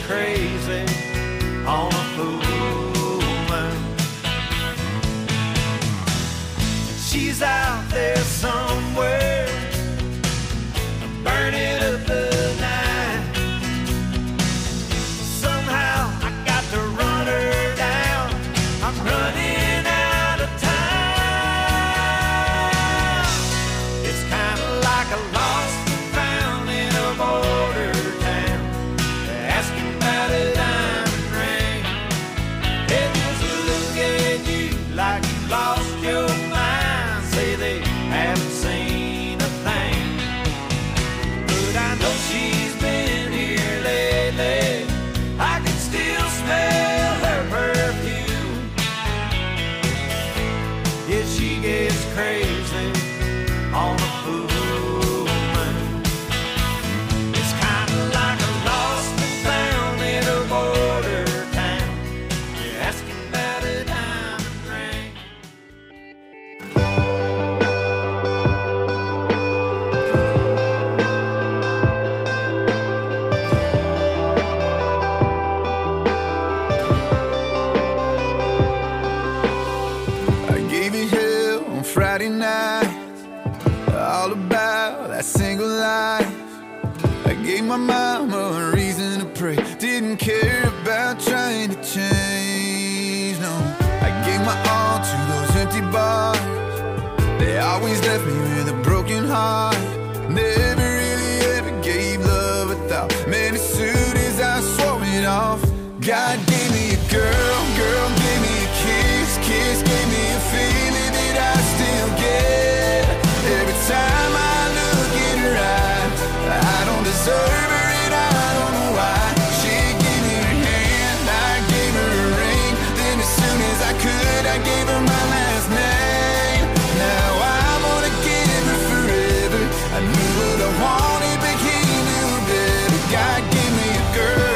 crazy on a full moon. She's out there somewhere, burning up the night. Somehow I got to run her down. I'm running out of time. It's kind of like a lost and found in a border town, asking about a diamond ring. It was a look at you like you lost your mind. Say they haven't seen a thing, but I know she's been here lately. I can still smell her perfume. Yeah, she gets crazy on a full moon. It's kind of like a lost and found in a border town. You're asking about a diamond ring. I gave you hell on Friday night, all about that single life. I gave my mama a reason to pray, didn't care about trying to change, no. I gave my all to those empty bars, they always left me with a broken heart. Never really ever gave love a thought, man, as soon as I swore it off. God gave me a girl, girl gave me a kiss, kiss gave me a feeling that I still get. Every time I look in her eyes, I don't deserve her and I don't know why. She gave me her hand, I gave her a ring, then as soon as I could, I gave her my last name. Now I'm gonna give her forever. I knew what I wanted, but he knew better. God gave me a girl.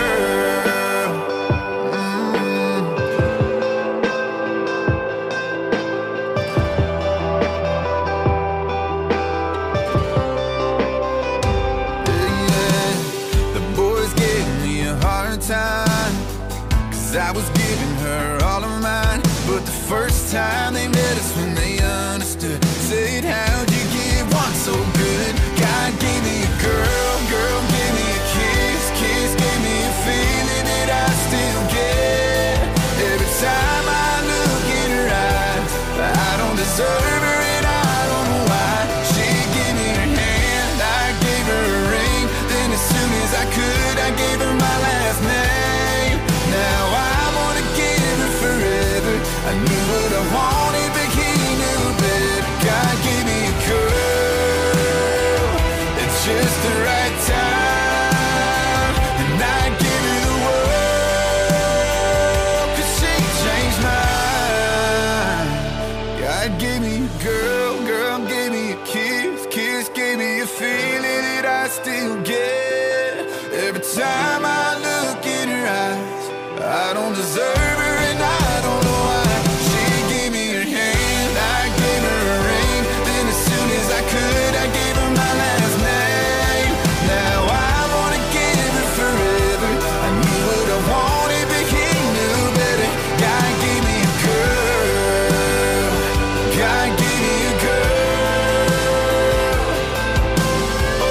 The boys gave me a hard time, 'cause I was giving her all of mine. But the first time they met us when they understood, said, how'd you give one so good? God gave me a girl, girl gave me a kiss, kiss gave me a feeling that I still get. Every time I look in her eyes, I don't deserve her and I don't know why. She gave me her hand, I gave her a ring, then as soon as I could, I gave her my last name. Now I'm gonna give her forever. I knew what I wanted, but he knew better. God gave me a girl, it's just the right time, and I give her the world, 'cause she changed mine. God gave me a girl, girl gave me a kiss, kiss gave me a feeling that I still get. Every time I look in her eyes, I don't deserve her and I don't know why. She gave me her hand, I gave her a ring, then as soon as I could, I gave her my last name. Now I wanna give her forever. I knew what I wanted, but he knew better. God gave me a girl, God gave me a girl. Oh,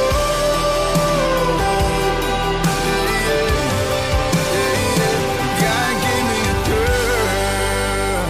yeah, yeah. God gave me a girl.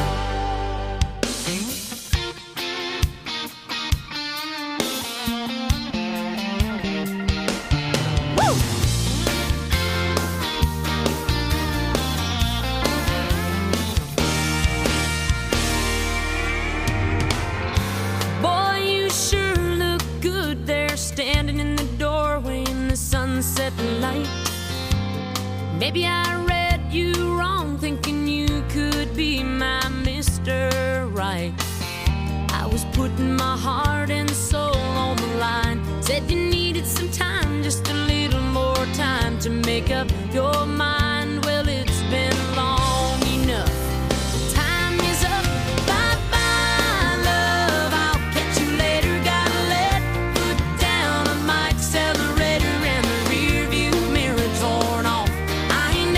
Boy, you sure look good there, standing in the doorway in the sunset light. Maybe I read you wrong, thinking you could be my Mr. Right. I was putting my heart and soul on the line. Said you needed some time, just a little more time to make up your mind. Well, it's been long enough. Time is up. Bye-bye, love. I'll catch you later. Gotta let foot down on my accelerator, and the rear view mirror torn off. I ain't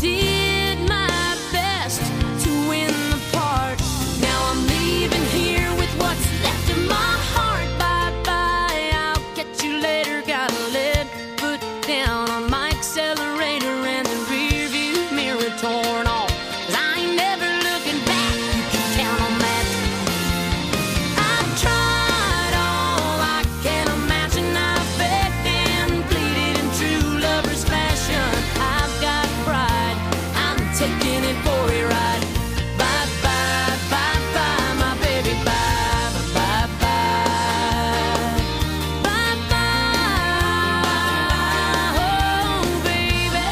did my best to win the part. Now I'm leaving here with what's left of my heart. Bye-bye, I'll catch you later. Got a lead foot down on my accelerator and the rear view mirror torn off. 'Cause I ain't never looking back, you can count on that. I've tried all I can imagine. I've begged and pleaded in true lover's fashion. I've got pride, I'm taking it for a ride. Bye-bye, bye-bye, my baby, bye, bye-bye. Bye-bye, oh, baby.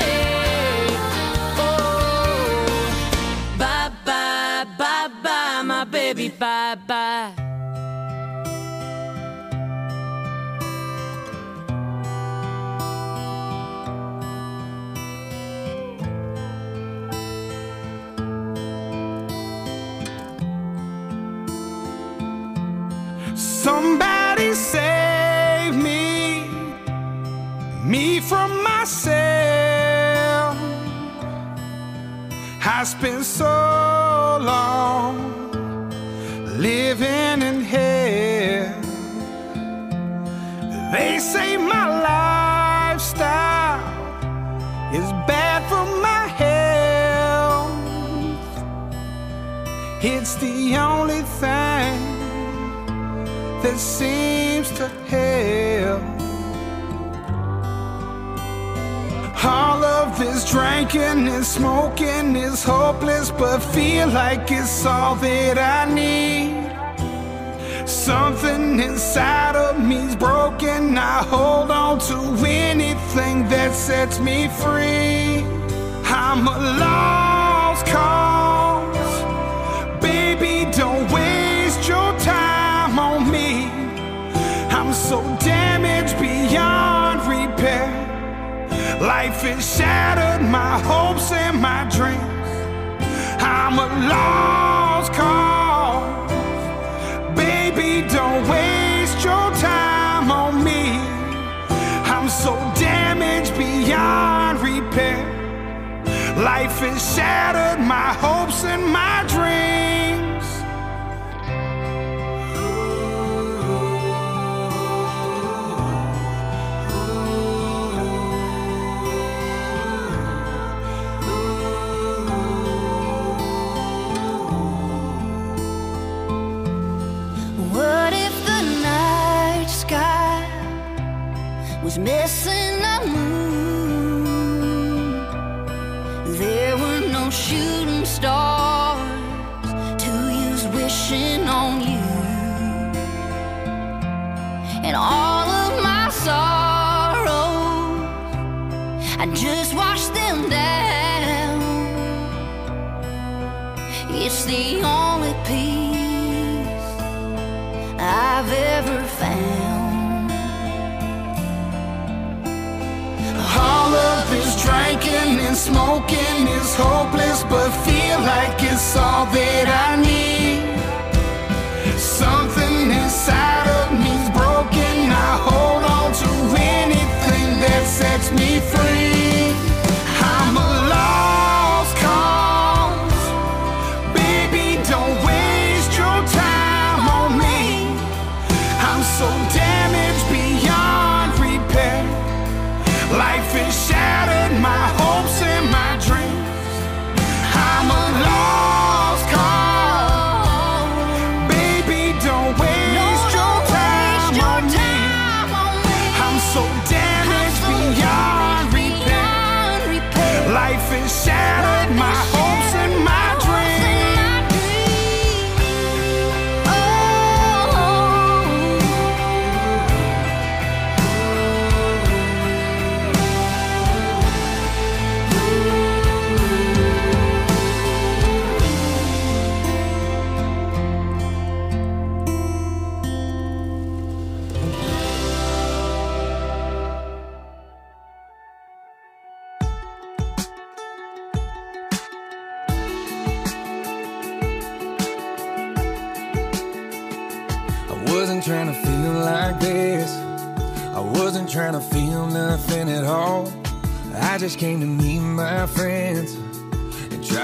Oh, bye-bye, bye-bye, my baby, bye-bye. Somebody save me from myself. I spent so long living in hell. They say my lifestyle is bad for my health. It's the only thing that seems to help. All of this drinking and smoking is hopeless, but feel like it's all that I need. Something inside of me's broken. I hold on to anything that sets me free. I'm a lost cause. Baby, don't waste your time on me. I'm so damaged beyond repair. Life has shattered my hopes and my dreams. I'm a lost cause. Baby, don't waste your time on me. I'm so damaged beyond repair. Life has shattered my hopes and my dreams. What if the night sky was missing a moon? There were no shooting stars to use wishing on you. And all of my sorrows, I just washed them down. It's the only peace I've ever found. All of this drinking and smoking is hopeless, but feel like it's all that I need. Something inside of me's broken. I hold on to anything that sets me free. I'm a lost cause. Baby, don't waste your time on me. I'm so damaged beyond repair. Life has shattered my hopes and my dreams. I'm a lost cause. Baby, don't waste your time on me. I'm so damaged beyond repair. Life has shattered my hopes and my dreams. Wasn't trying to feel like this. I wasn't trying to feel nothing at all. I just came to meet my friends.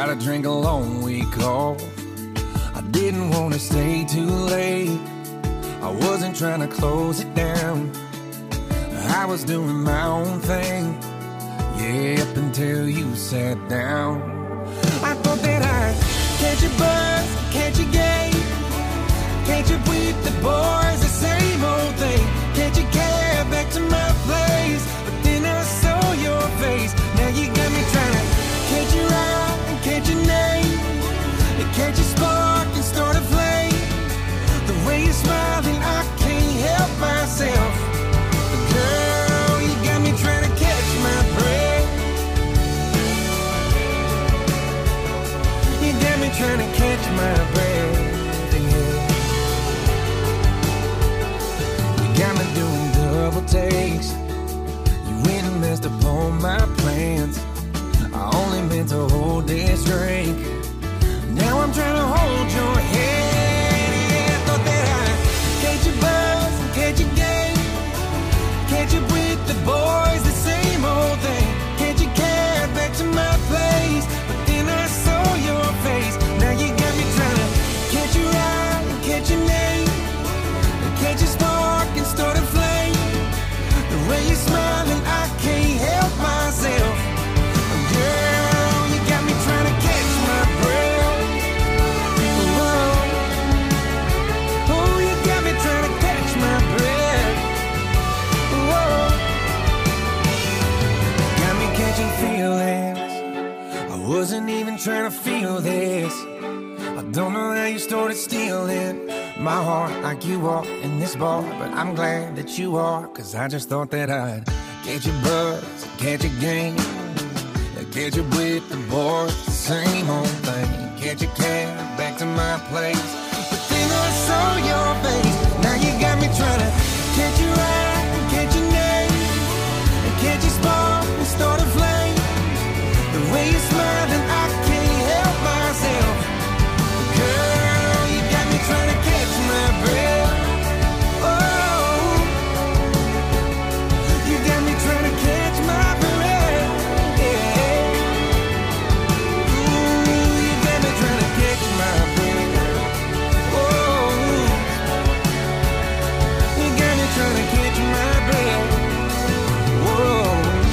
Gotta drink a long week off. I didn't want to stay too late. I wasn't trying to close it down. I was doing my own thing. Yeah, up until you sat down. I thought that I'd catch a buzz, catch a game, catch up with the boys, the same old thing. Catch a cab back to my place, but then I saw your face. Now you got me trying to catch your eye and catch your name, and catch a spark and start a flame. The way you're smiling, I can't help myself. But girl, you got me trying to catch my breath. You got me trying to catch my breath. Got me doing double takes. You went and messed up all my plans. I only meant to hold this drink. Now I'm trying to hold your hand. Yeah, I thought that I'd catch a buzz and catch a game, catch up with the boys, the same old thing. Catch a cab back to my place, but then I saw your face. Now you got me trying to catch your eye and catch your name, catch a spark and start a flame. The way you're smiling, I can't help myself. Girl, you got me trying to catch my breath. Whoa. Oh, you got me trying to catch my breath. Whoa. Got me catching feelings. I wasn't even trying to feel this. I don't know how you started stealing my heart like you are in this bar, but I'm glad that you are, cause I just thought that I'd catch a buzz, catch a game, catch up with the boys, the same old thing. Catch a cab back to my place, but then I saw your face. Now you got me trying to catch your eye and catch your name, and catch a spark and start a flame. The way you're smiling, I can't help myself. Girl, you got me trying to catch my breath. Oh, you got me trying to catch my breath. Yeah. Ooh, you got me trying to catch my breath. Oh, you got me trying to catch my breath. Whoa.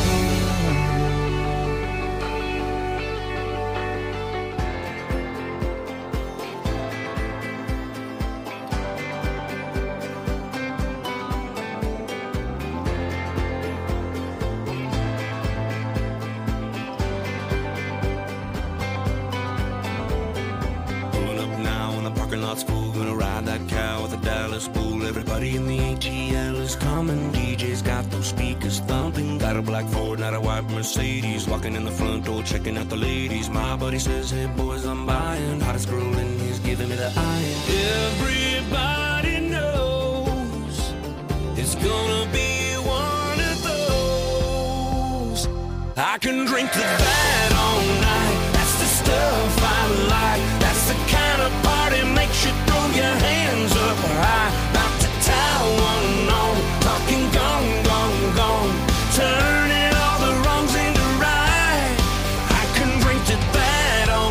School, gonna ride that cow with a Dallas bull. Everybody in the ATL is coming. DJ's got those speakers thumping. Got a black Ford, not a white Mercedes. Walking in the front door, checking out the ladies. My buddy says, hey boys, I'm buying. Hottest girl in he's giving me the iron. Everybody knows it's gonna be one of those. I can drink to that all night. That's the stuff I like. That's the kind of party makes you throw your hands up high. About to tie one on, talking gone, gone, gone. Turning all the wrongs into right. I can drink to that all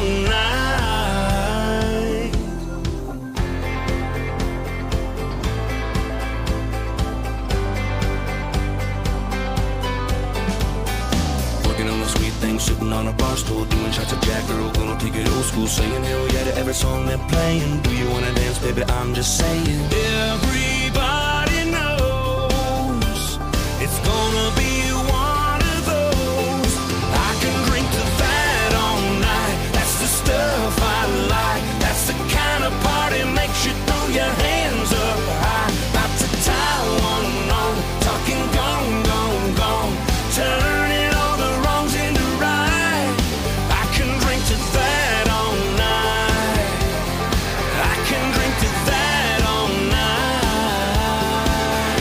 night. Working on the sweet thing, sitting on a bar stool, doing shots of Jack, girl, gonna take it old school, saying hell yeah to every song they're playing. Do you wanna dance, baby? I'm just saying. Everybody knows it's gonna be one of those. I can drink to that all night. That's the stuff I like. That's the kind of party makes you throw your hands up high. About to tie one on, talking gone, gone, gone. Turning all the wrongs into right. I can drink to that all night. I can drink to that all night.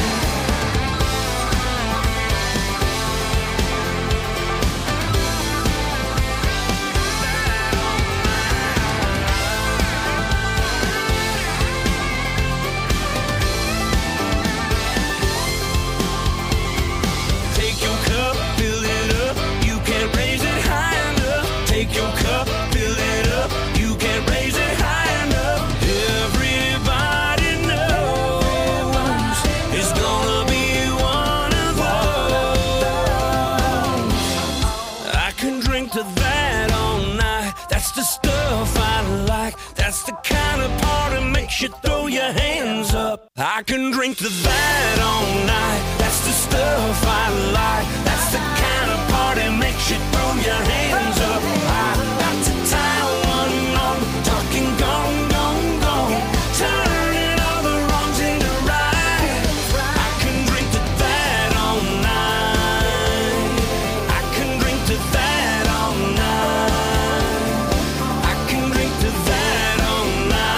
That's the stuff I like. That's the kind of party makes you throw your hands up. I can drink to that all night. That's the stuff I like. That's the kind of party makes you throw your hands up. I got to tie one on, talking gone, gone, gone, turning all the wrongs into right. I can drink to that all night. I can drink to that all night. I can drink to that all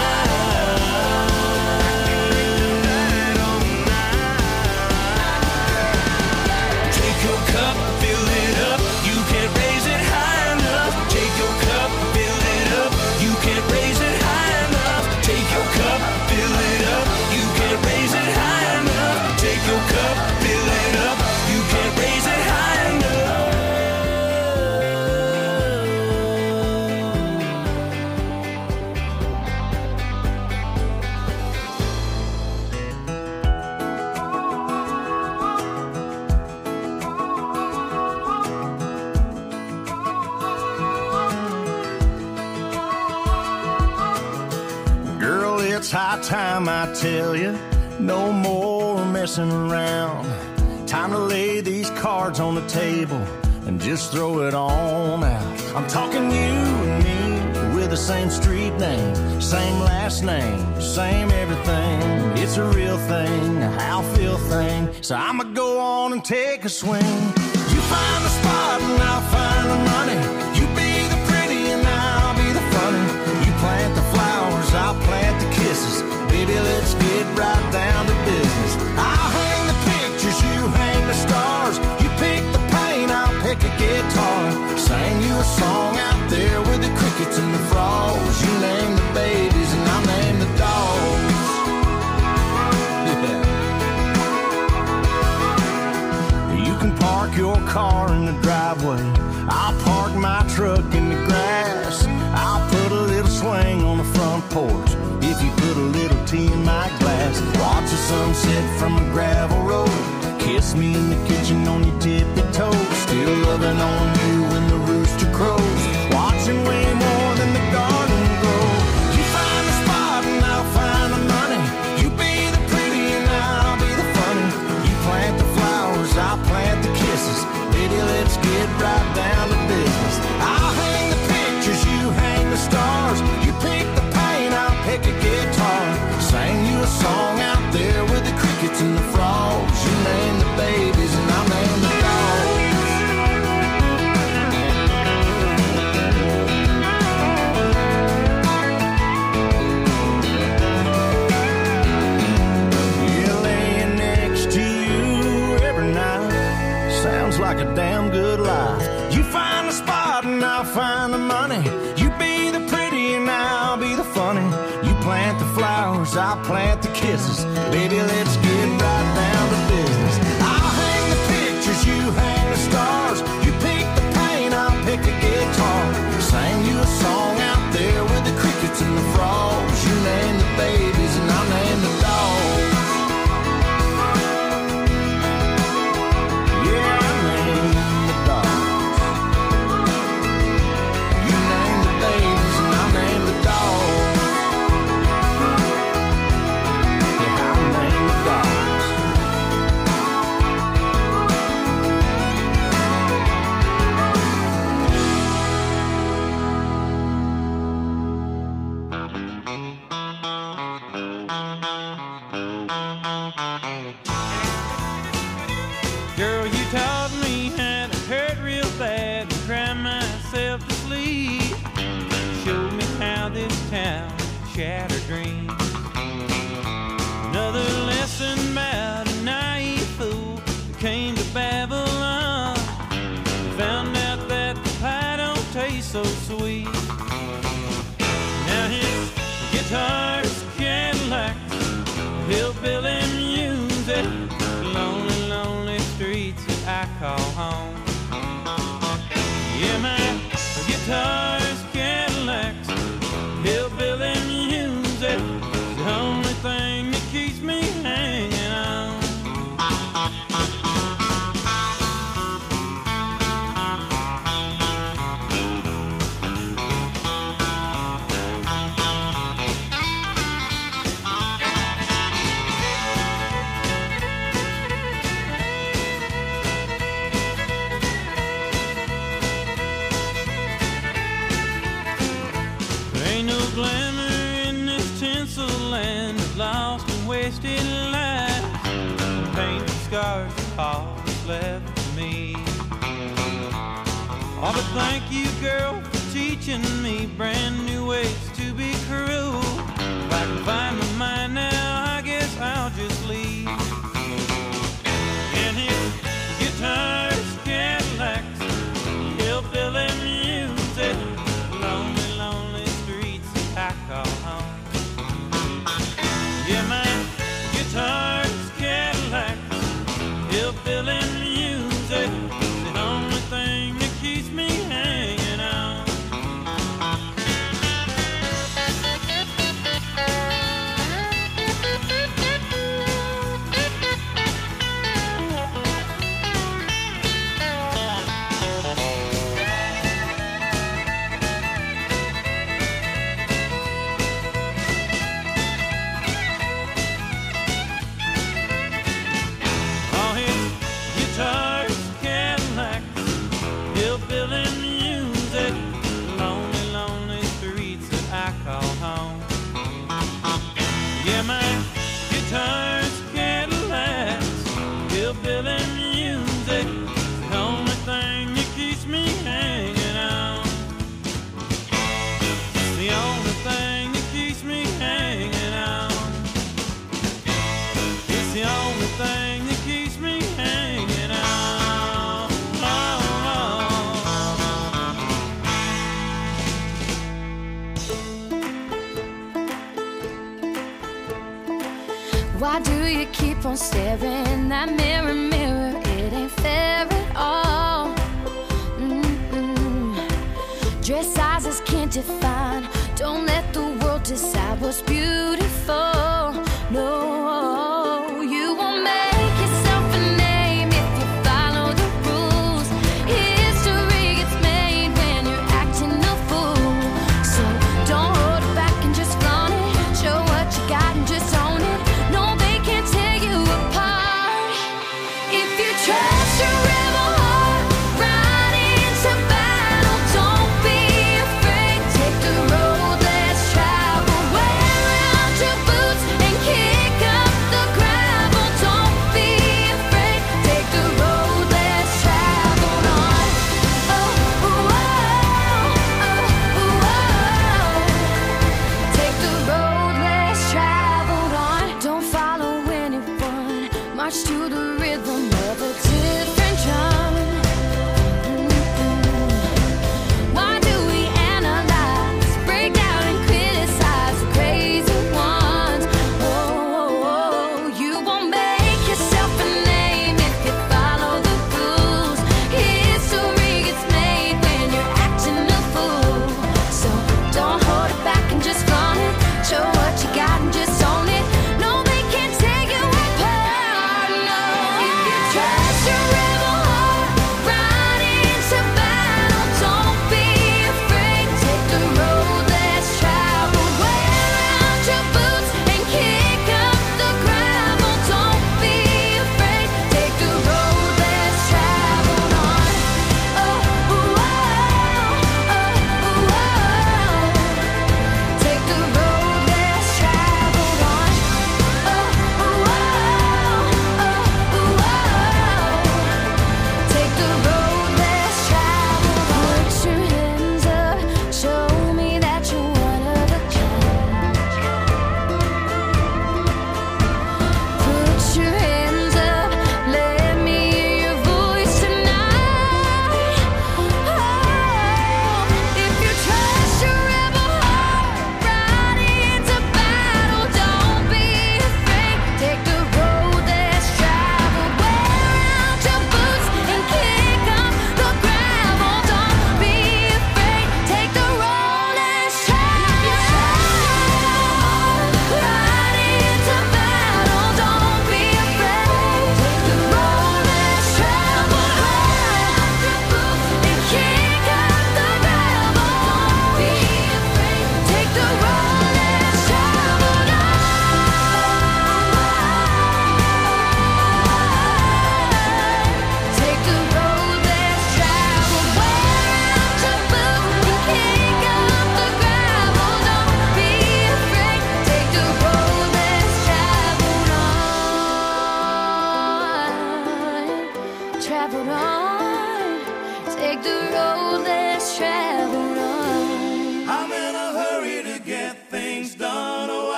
night. Take your cup, fill it up. You can't raise it high enough. Take your cup, fill it up. You can't raise it high enough. Take your cup, fill it up. You can't raise it high enough. Take your cup, fill it up. You can't raise it high enough. Girl, it's high time I tell you, no more messing around. Time to lay these cards on the table and just throw it on out. I'm talking you and me with the same street name, same last name, same everything. It's a real thing, a how feel thing. So I'ma go on and take a swing. You find the spot and I'll find the money. You be the pretty and I'll be the funny. You plant the flowers, I'll plant the kisses. Baby, let's get right down to business. I'll hang the pictures, you hang the stars. You pick the paint, I'll pick a guitar. Sing you a song out there with the crickets and the frogs. You name the babies and I'll name the dogs. Yeah. You can park your car in the driveway. I'll park my truck in the grass. I'll put a little swing on the front porch. If you put a little tea in my glass, watch the sunset from a gravel road. Kiss me in the kitchen on your tippy toes. Still loving on you when the rooster crows. Watching way more than the garden grow. You find the spot and I'll find the money. You be the pretty and I'll be the funny. You plant the flowers, I'll plant the kisses. Baby, let's get right down to business. I'll hang the pictures, you hang the stars. You pick the paint, I'll pick a guitar. Sing you a song out there with the crickets and the frogs. You name the babies and I'll name the dogs. Yeah, laying next to you every night sounds like a damn good life. You find the spot and I'll find the money. You be the pretty and I'll be the funny. You plant the flowers, I'll plant the kisses. Baby, let's get right down to business. I'll hang the pictures, you hang the stars. You pick the paint, I'll pick a guitar. Sing you a song out there with the crickets and the frogs. You name the babies and I'll name the dogs. Yeah, I name the dogs. You name the babies and I'll name the dogs. Yeah, I'll name the dogs. Girl, you taught me how to hurt real bad and cry myself to sleep. Showed me how this town shattered dreams. Another lesson about a naive fool who came to Babylon. Found out that the pie don't taste so sweet. Now his guitar's Cadillac, hillbilly music, lonely, lonely streets that I call home. Yeah, my guitar's Cadillacs, hillbilly music, the only thing that keeps me hanging on. Ain't no glamour in this tinsel land of lost and wasted lives. Paint scars are all that's left for me. Oh, but thank you, girl, for teaching me brand new ways to be cruel. If I can find my mind now, I guess I'll just leave. And his guitars, Cadillacs, hillbilly music, lonely, lonely streets I call home. Yeah, my guitars, Cadillacs, hillbilly music, the only thing that keeps me hanging on. All his guitars, Cadillacs, hillbilly music, lonely, lonely streets that I call home. Yeah, my guitars, Cadillacs, hillbilly music, the only thing that keeps me hanging on. The only thing that keeps me hanging on. It's the only thing that keeps me hanging on. Why do you keep on staring? That mirror, mirror, it ain't fair at all. Dress sizes can't define. Don't let the world decide what's beautiful. No, you won't make yourself a name if you follow the rules. History gets made when you're acting a fool. So don't hold it back and just flaunt it. Show what you got and just own it. No, they can't tear you apart. If you trust your rebel heart, ride into battle. Don't be afraid. Take the road less traveled. Wear out your boots and kick up the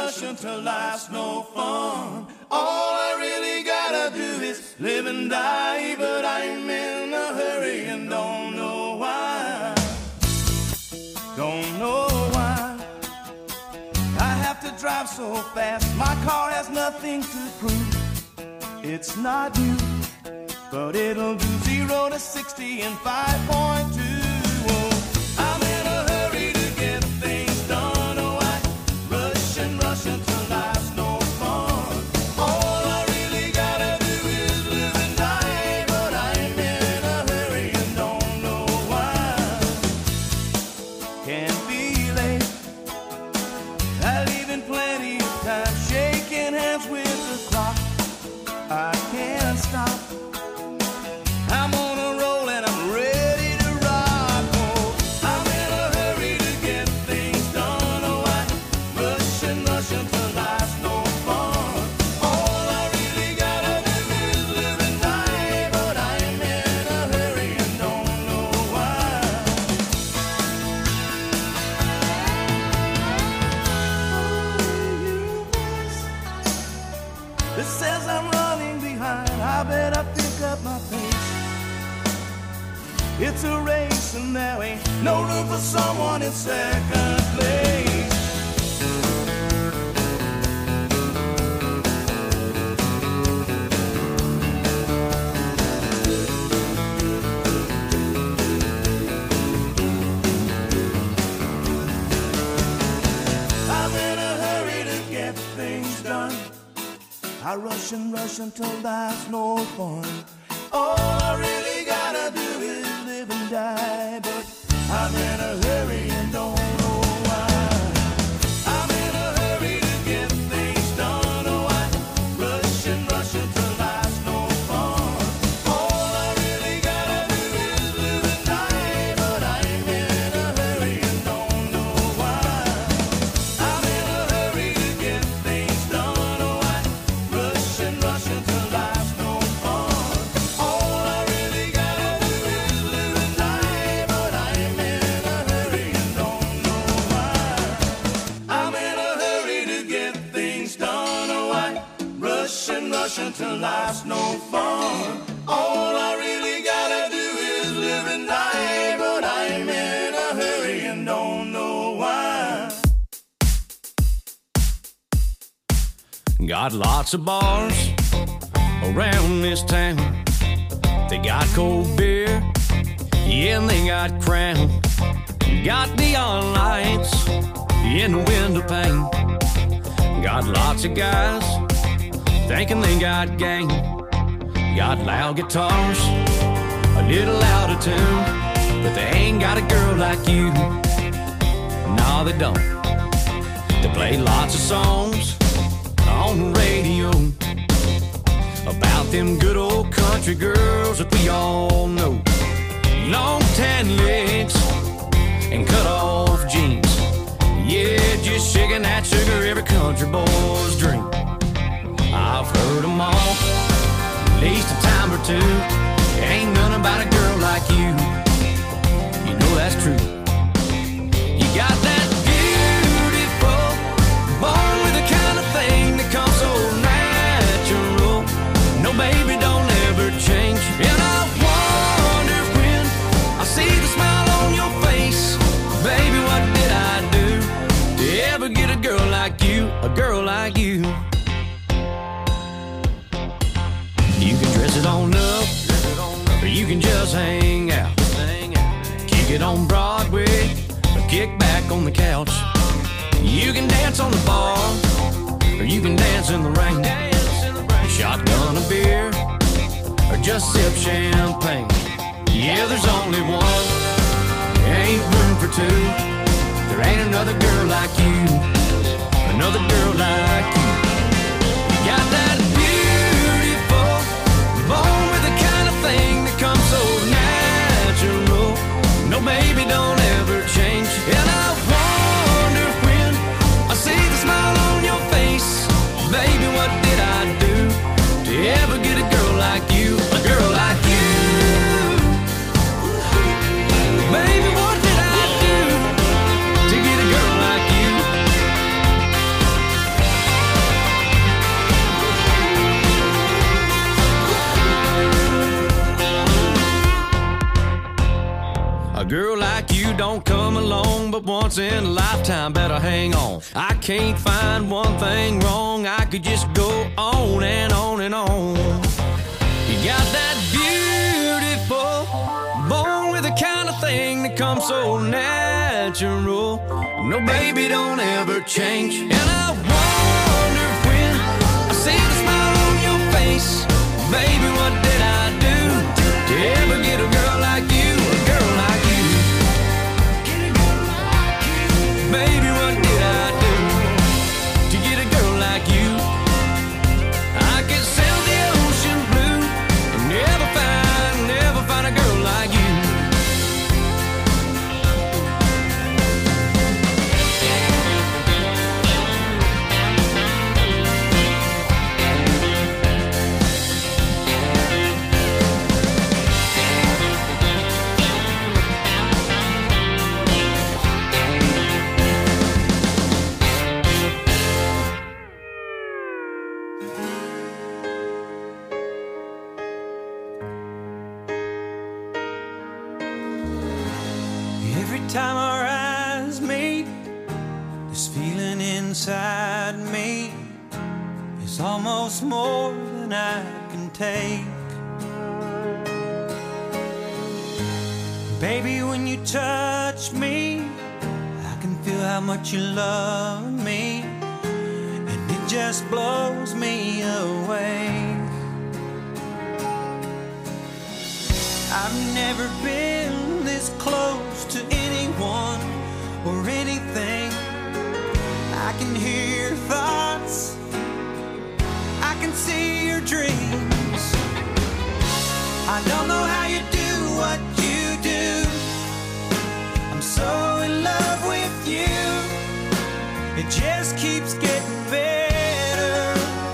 rushing till life's no fun. All I really gotta do is live and die, but I'm in a hurry and don't know why. Don't know why I have to drive so fast. My car has nothing to prove. It's not new, but it'll do 0 to 60 in 5.2. Oh, I'm in a hurry to get things done. Oh, I rush until life's no fun. All I really gotta do is live and die, but I'm in a hurry and don't know why. Can't be late, I leave in plenty of time, shaking hands with the clock. I can't stop. I'm on a roll and I'm ready to rock. Oh, I'm in a hurry to get things done. Oh, I rush until life's no fun. All I really gotta do is live and die, but I'm in a hurry and don't know why. It says I'm running behind. I better pick up my pace. It's a race and there ain't no room for someone in second place. I'm in a hurry to get things done. I rush until life's no fun. All I really gotta do is live and die, but I'm in a hurry and don't know why. I'm in a hurry to get things done. Oh, I rush until life's no fun. All I really gotta do is live and die, but I'm in a hurry and don't know why. I'm in a hurry to get things done. Oh, I rush until life's no fun. All I really gotta do is live and die, but I'm in a hurry and don't know why. I'm in a hurry to get things done. Oh, I rush until life's no fun. All I really gotta do is live and die, but I'm in a hurry and don't know why. Got lots of bars around this town. They got cold beer, yeah, and they got Crown. Got neon lights in the window pane. Got lots of guys thinking they got game. Got loud guitars, a little out of tune, but they ain't got a girl like you. No, they don't. They play lots of songs on the radio about them good old country girls that we all know. Long tan legs and cut off jeans. Yeah, just shaking that sugar, every country boy's dream. I've heard them all, at least a time or two. Ain't none about a girl like you. You know that's true. You got that beautiful, born with the kind of thing that comes so natural. No, baby, don't ever change. And I wonder when I see the smile on your face, baby, what did I do to ever get a girl like you, a girl like you? You can dress it on up, or you can just hang out. Kick it on Broadway, or kick back on the couch. You can dance on the bar, or you can dance in the rain. Shotgun a beer, or just sip champagne. Yeah, there's only one, ain't room for two. There ain't another girl like you, another girl like you. Got that beautiful, born with the kind of thing that comes so natural. No, baby, don't ever change. And I wonder when I see the smile on your face, baby, what did I do to ever get a girl like you, a girl like you? Baby, what did I do to get a girl like you? don't come along but once in a lifetime. Better hang on. I can't find one thing wrong. I could just go on and on and on. You got that beautiful, born with the kind of thing that comes so natural. No, baby, don't ever change. And I wonder when I see the smile on your face, baby, what did I do to ever get a girl like you, a girl like you? Baby, what did I do to get a girl like you? I could sail the ocean blue and never find a girl like you. Every time our eyes meet, this feeling inside me is almost more than I can take. Baby, when you touch me, I can feel how much you love me, and it just blows me away. I've never been this close to anyone or anything. I can hear your thoughts, I can see your dreams. I don't know how you do what you do. I'm so in love with you. It just keeps getting better.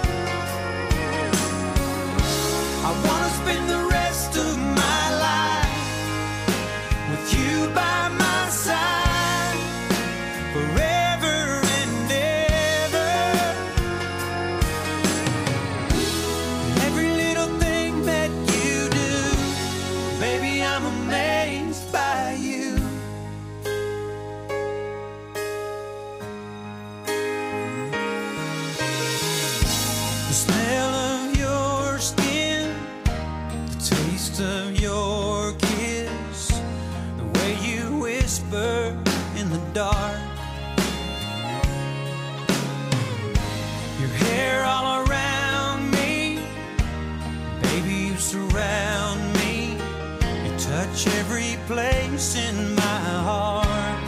I wanna spend the rest of my life with you by my side, forever and ever. Every little thing that you do, baby, I'm amazed by you. The smell of your skin, the taste of your kiss, the way you whisper in the dark, your hair all around me, baby, you surround me, you touch every place in my heart.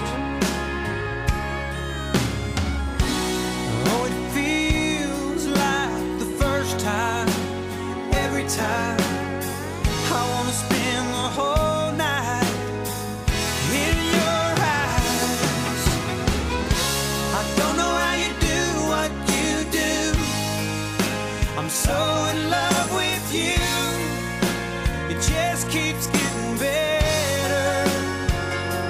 Oh, it feels like the first time, every time. I wanna spend the whole night in your eyes. I don't know how you do what you do. I'm so in love with you. It just keeps getting better.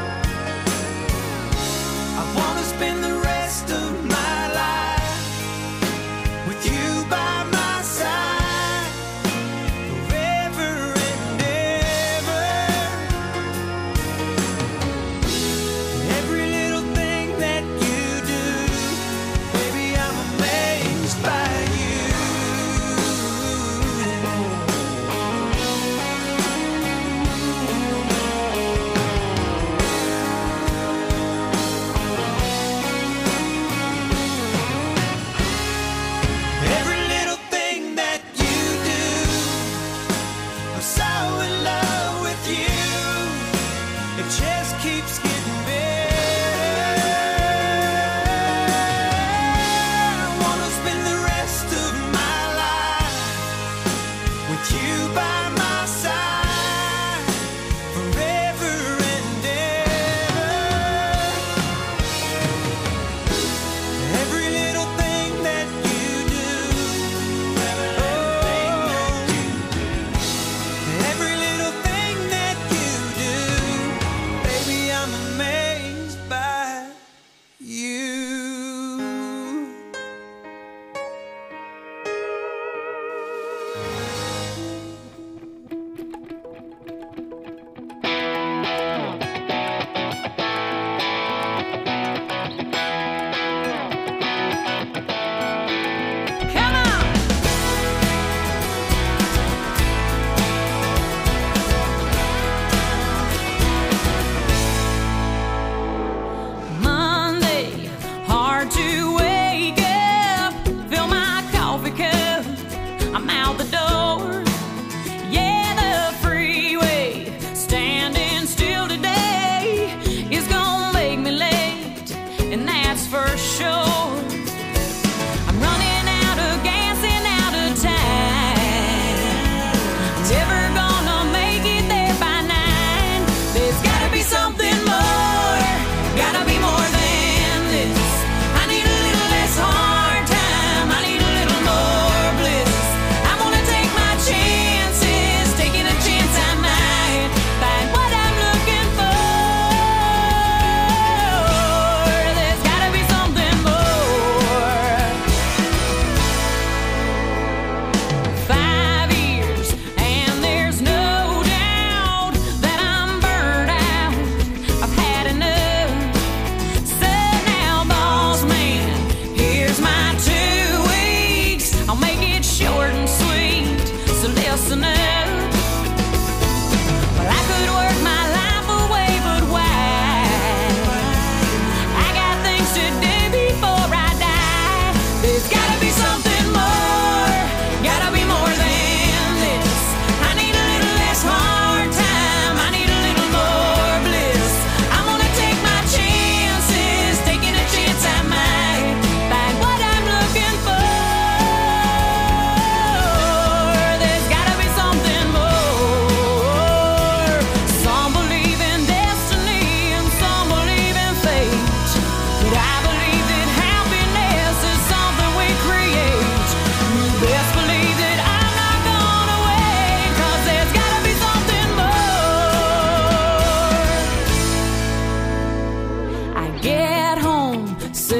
Get home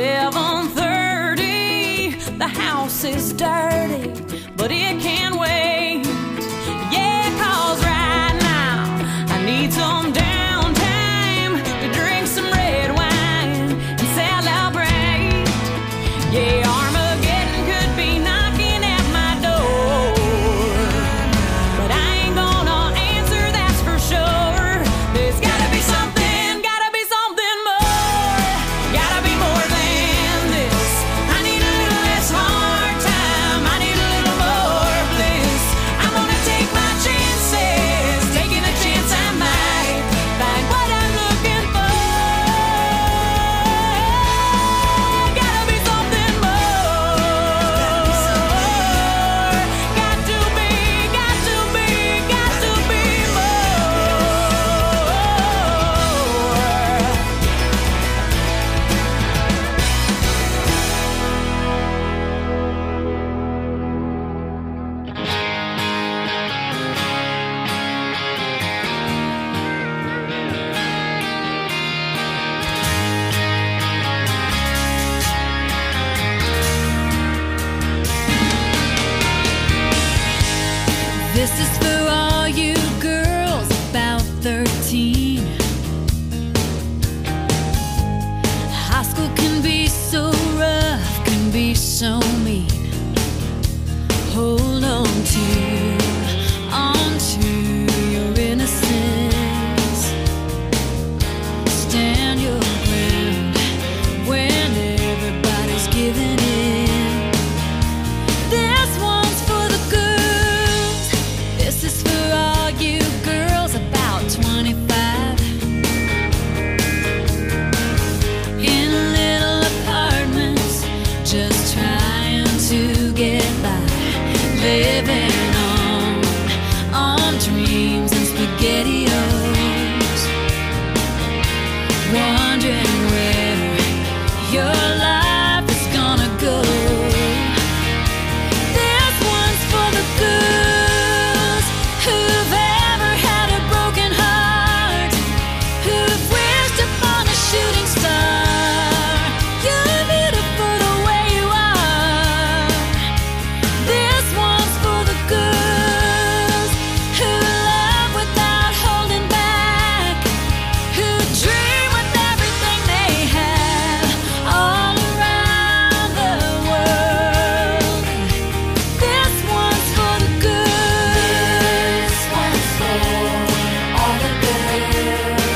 7:30. The house is dirty, but it can wait. Yeah, 'cause right now I need some downtime to drink some red wine and celebrate. Yeah, Armageddon could be knocking at my door, but I ain't gonna answer, that's for sure. There's gotta be something more, gotta be more than this. I need a little less hard time, I need a little more bliss. I'm gonna take my chances, taking a chance I might find what I'm looking for. Gotta be something more. Got to be This is for all you girls about 13. High school can be so rough, can be so mean. Hold on to your innocence. Stand your ground when everybody's giving in. This one's for the girls. This is for all you girls about 25. In little apartments, just trying to get by. Living on dreams and SpaghettiOs. Wondering where your life is gonna go. This one's for the girls who've ever had a broken heart, who've wished upon a shooting star. You're beautiful the way you are. This one's for the girls who love without holding back, who dream with everything they have all around the world. This one's for the girls. This one's for all the girls.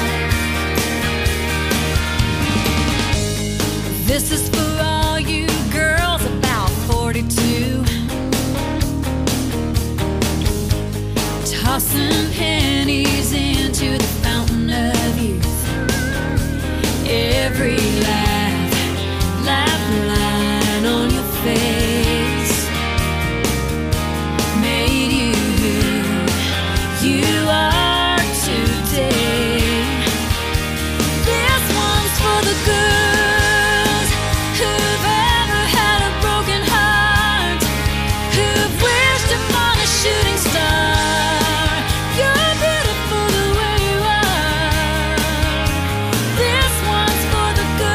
This is for all you girls about 42. Tossing pennies into the fountain of youth. Every laugh line on your face made you who you are today. This one's for the girls who've ever had a broken heart, who've wished upon a shooting star. You're beautiful the way you are. This one's for the girls.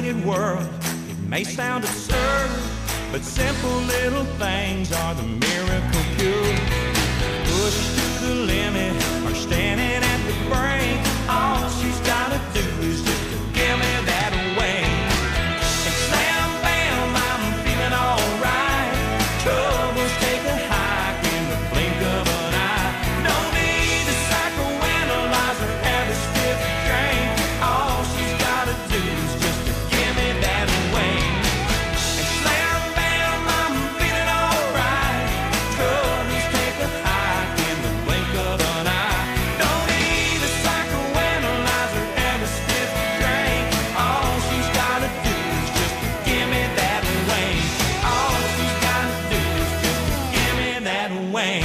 complicated world. It may sound absurd, but simple little things are the miracle cure. Pushed to the limit or standing at the brink, all she's gotta do is just to give me that wing. And slam bam, I'm feeling alright. Troubles take a hike in the blink of an eye. No need to psychoanalyze or have a stiff drink. All she's gotta do is just to give me that wing. And slam bam, I'm feeling alright. Troubles take a hike in the blink of an eye. No need to psychoanalyze or have a stiff drink. All she's gotta do is just to give me that wing. All she's gotta do is just to give me that wing.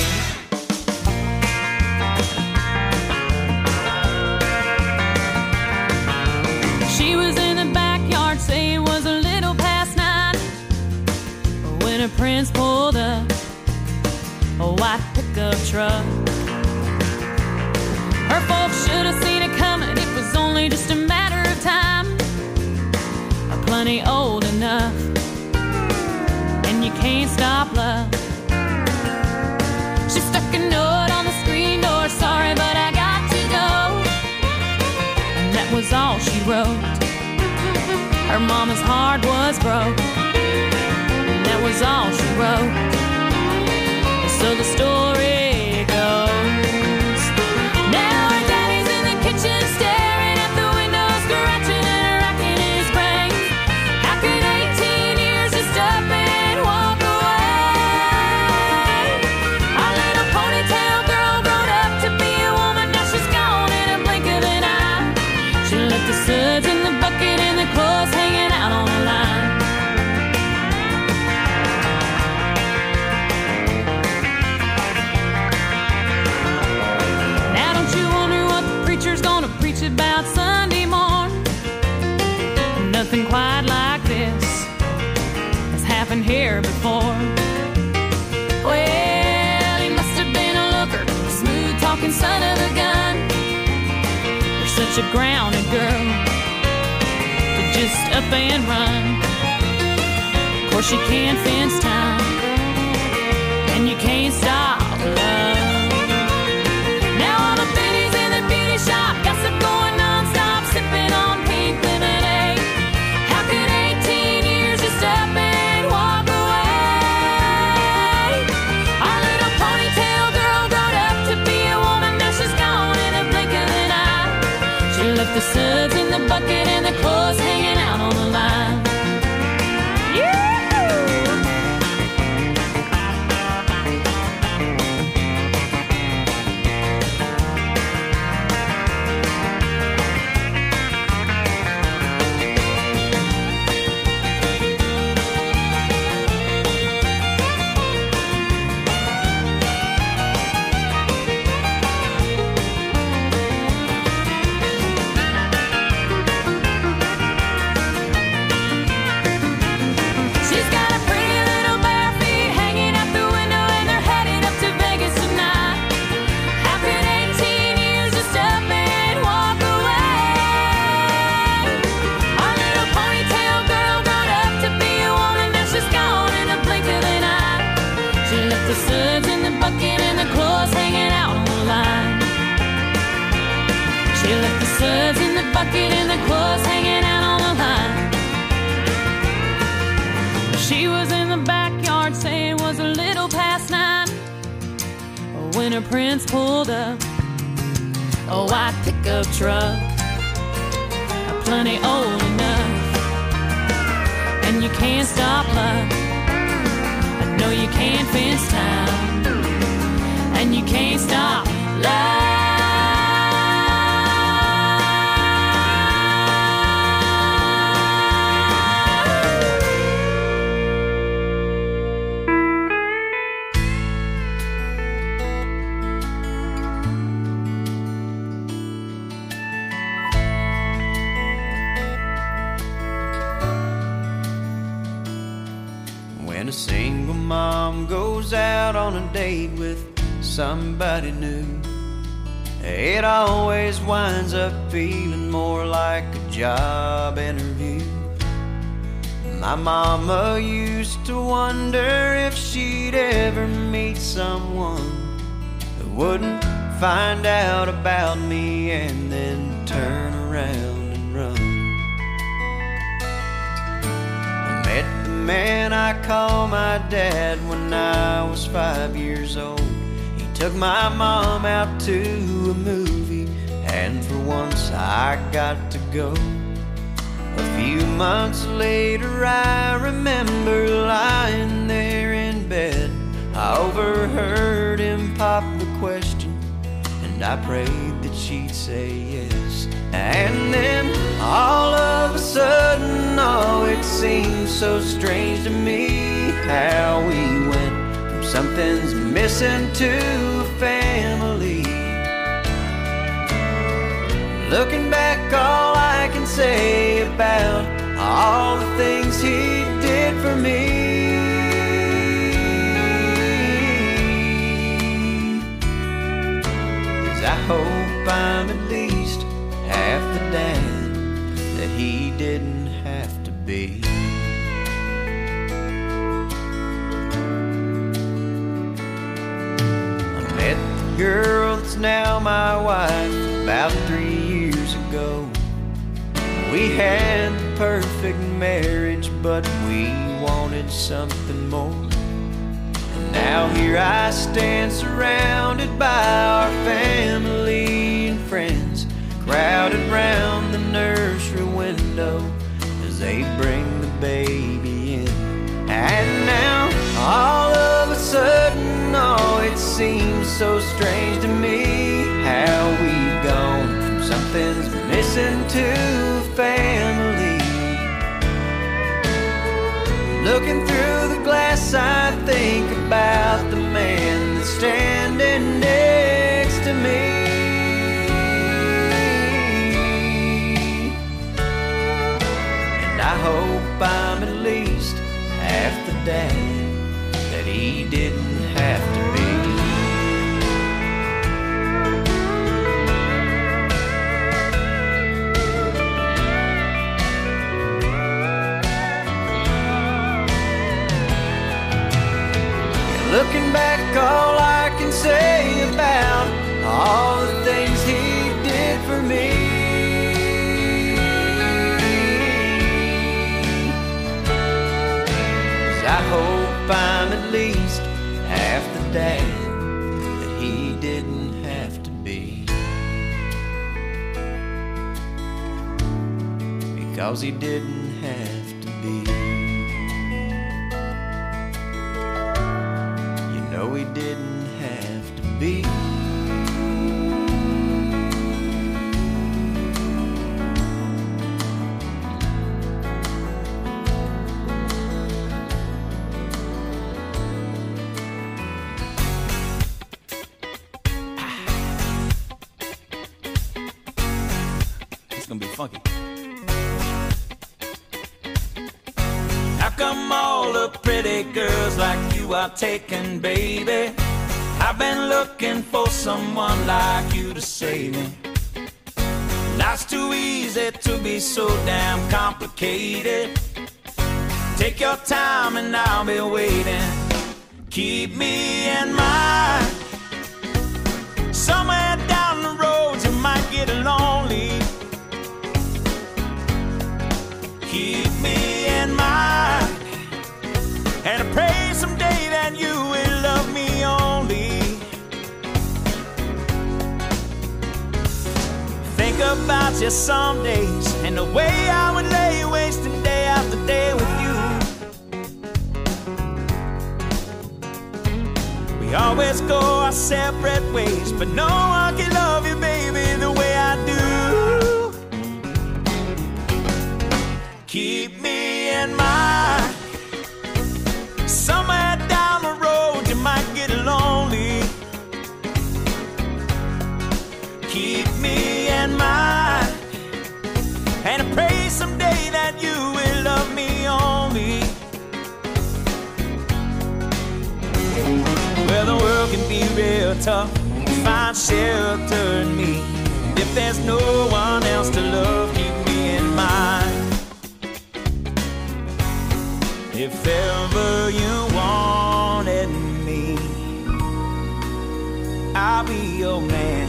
She was in the backyard, say it was a little past 9, when her prince pulled up a white pickup truck. Her folks should have seen it coming, it was only just a matter of time. Plenty old enough, and you can't stop love. She stuck a note on the screen door, sorry but I got to go. And that was all she wrote. Her mama's heart was broke, and that was all she wrote. And so the story goes. Now her daddy's in the kitchen staring at the window, scratching and racking his brain. How could 18 years just up and walk away? Our little ponytail girl grown up to be a woman, now she's gone in a blink of an eye. She left the suds in the bucket and the clothes hanging out on the line. Now don't you wonder what the preacher's gonna preach about Sunday morn? Nothing quite like this has happened here before. Well, he must have been a looker, a smooth-talking son of a gun. You're such a grounded girl to just up and run. Of course you can't fence time, and you can't stop love. Now all the pennies in the beauty shop, gossip going non-stop, sipping on pink lemonade. How could 18 years just up and walk away? Our little ponytail girl grown up to be a woman, now she's gone in a blink of an eye. She left the suds in the bucket and the clothes hanging out on the line. She's got a pretty little bare feet hanging out the window, and they're headed up to Vegas tonight. How could 18 years just up and walk away? Our little ponytail girl grown up to be a woman, now she's gone in a blink of an eye. She left the suds in the bucket and the clothes hanging out on the line. She left the suds in the bucket and the clothes hanging out on the line. She was in the backyard, say it was a little past 9, when her prince pulled up a white pickup truck. Plenty old enough, and you can't stop love. I know you can't fence time, and you can't stop love. When a single mom goes out on a date with somebody new, it always winds up feeling more like a job interview. My mama used to wonder if she'd ever meet someone who wouldn't find out about me and then turn around and run. I met the man I call my dad when I was 5 years old. He took my mom out to a movie, and for once I got to go. A few months later I remember lying there in bed. I overheard him pop the question, and I prayed that she'd say yes. And then all of a sudden, oh, it seemed so strange to me how we went from something's missing to a family. Looking back, all I can say about all the things he did for me is I hope I'm at least half the dad that he didn't have to be. I met the girl that's now my wife about 3 years ago. We had the perfect marriage, but we wanted something more. And now here I stand surrounded by our family and friends, crowded round the nursery window as they bring the baby in. And now all of a sudden, oh, it seems so strange to me how we've gone from something's missing to family. Looking through the glass, I think about the man that's standing next to me. And I hope I'm at least half the dad that he didn't have to be. Looking back, all I can say about all the things he did for me is I hope I'm at least half the dad that he didn't have to be, because he didn't have to be. No, he didn't have to be. It's gonna be funky. How come all the pretty girls like you are taken, baby? I've been looking for someone like you to save me. Life's too easy to be so damn complicated. Take your time and I'll be waiting. Keep me in mind. Somewhere down the road you might get lonely. Keep me in mind. And I pray someday that you will love me only. Think about you some days and the way I would lay wasting day after day with you. We always go our separate ways, but no one can love you, baby, the way I do. Keep me in mind. Somewhere down the road you might get lonely. Keep me in mind. And I pray someday that you will love me only. Well, the world can be real tough. Find shelter in me. If there's no one else to love, keep me in mind. If ever you wanted me, I'll be your man.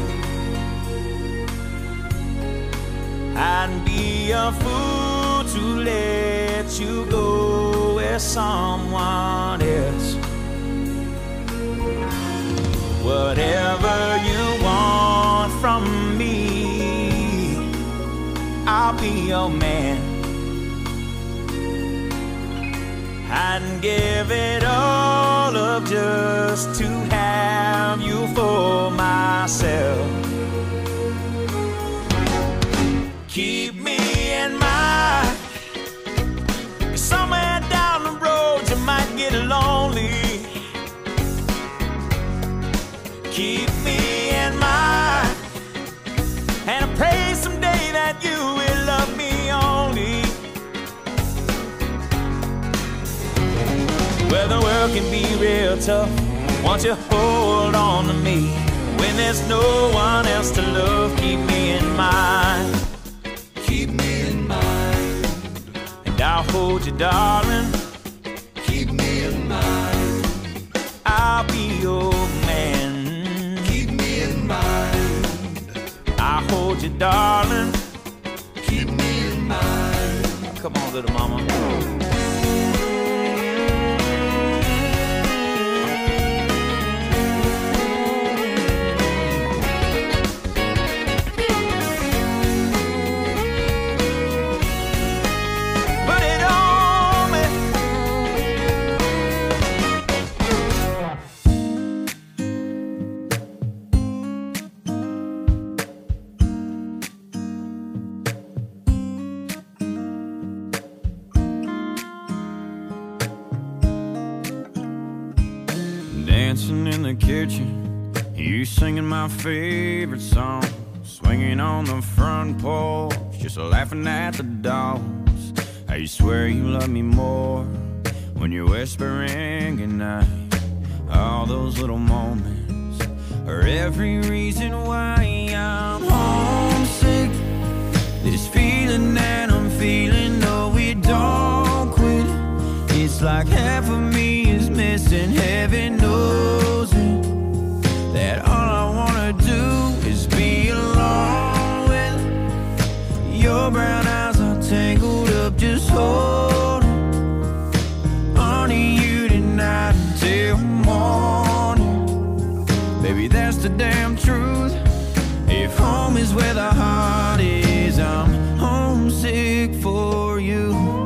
I'd be a fool to let you go with someone else. Whatever you want from me, I'll be your man. I'd give it all up just to have you for myself. Keep me in mind, 'cause somewhere down the road you might get lonely. Keep me in mind, and I pray someday that you will love me only. Well, the world can be real tough once you hold on to me. When there's no one else to love, keep me in mind. Keep me in mind, and I'll hold you, darling. Keep me in mind, I'll be your man. Keep me in mind, I'll hold you, darling. Keep me in mind. Come on, little mama. Dancing in the kitchen, you singing my favorite song, swinging on the front porch, just laughing at the dogs. I swear you love me more when you're whispering goodnight. All those little moments are every reason why I'm homesick. This feeling that I'm feeling, no, we don't quit. It's like half of me is missing, heaven knows it. That all I wanna do is be alone with your brown eyes are tangled up, just holding on to you tonight until morning. Baby, that's the damn truth. If home is where the heart is, I'm homesick for you.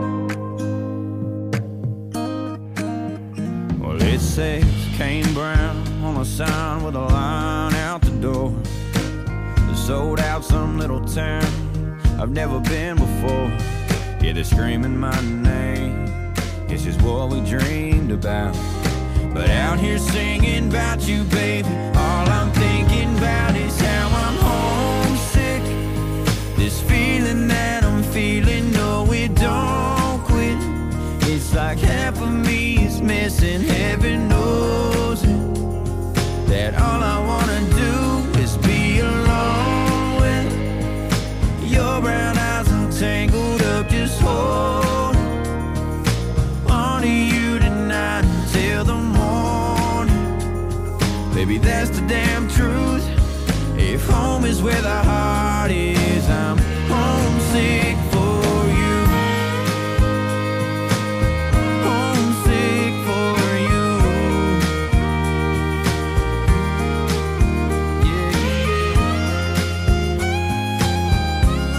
It says Kane Brown on a sign with a line out the door. Sold out some little town I've never been before. Yeah, they're screaming my name, it's just what we dreamed about. But out here singing about you, baby, all I'm thinking about is how I'm homesick. This feeling that I'm feeling, no, we don't quit. It's like half of me is missing, heaven knows it. That all I wanna do is be alone with your brown eyes are tangled up, just holding on to you tonight until the morning. Baby, that's the damn truth. If home is where the heart is,